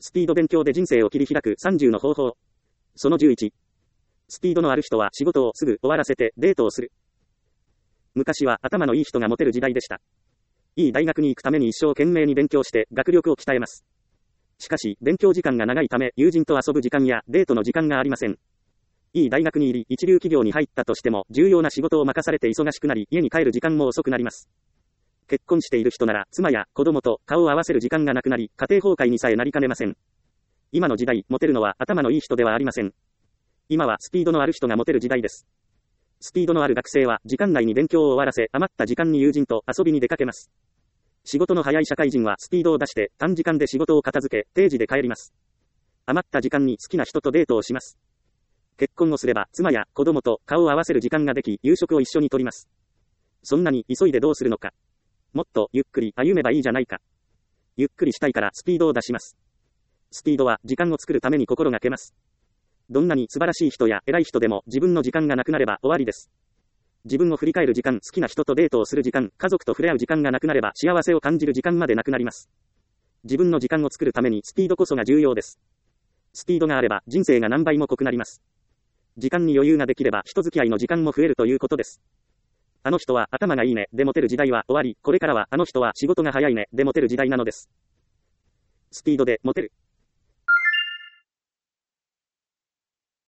スピード勉強で人生を切り開く30の方法。その11。スピードのある人は仕事をすぐ終わらせてデートをする。昔は頭のいい人がモテる時代でした。いい大学に行くために一生懸命に勉強して学力を鍛えます。しかし、勉強時間が長いため友人と遊ぶ時間やデートの時間がありません。いい大学に入り一流企業に入ったとしても重要な仕事を任されて忙しくなり家に帰る時間も遅くなります。結婚している人なら妻や子供と顔を合わせる時間がなくなり家庭崩壊にさえなりかねません。今の時代、モテるのは頭のいい人ではありません。今はスピードのある人がモテる時代です。スピードのある学生は時間内に勉強を終わらせ余った時間に友人と遊びに出かけます。仕事の早い社会人はスピードを出して短時間で仕事を片付け定時で帰ります。余った時間に好きな人とデートをします。結婚をすれば妻や子供と顔を合わせる時間ができ夕食を一緒にとります。そんなに急いでどうするのか。もっとゆっくり歩めばいいじゃないか。ゆっくりしたいからスピードを出します。スピードは時間を作るために心がけます。どんなに素晴らしい人や偉い人でも自分の時間がなくなれば終わりです。自分を振り返る時間、好きな人とデートをする時間、家族と触れ合う時間がなくなれば幸せを感じる時間までなくなります。自分の時間を作るためにスピードこそが重要です。スピードがあれば人生が何倍も濃くなります。時間に余裕ができれば人付き合いの時間も増えるということです。あの人は頭がいいね、でモテる時代は終わり、これからはあの人は仕事が早いね、でモテる時代なのです。スピードでモテる。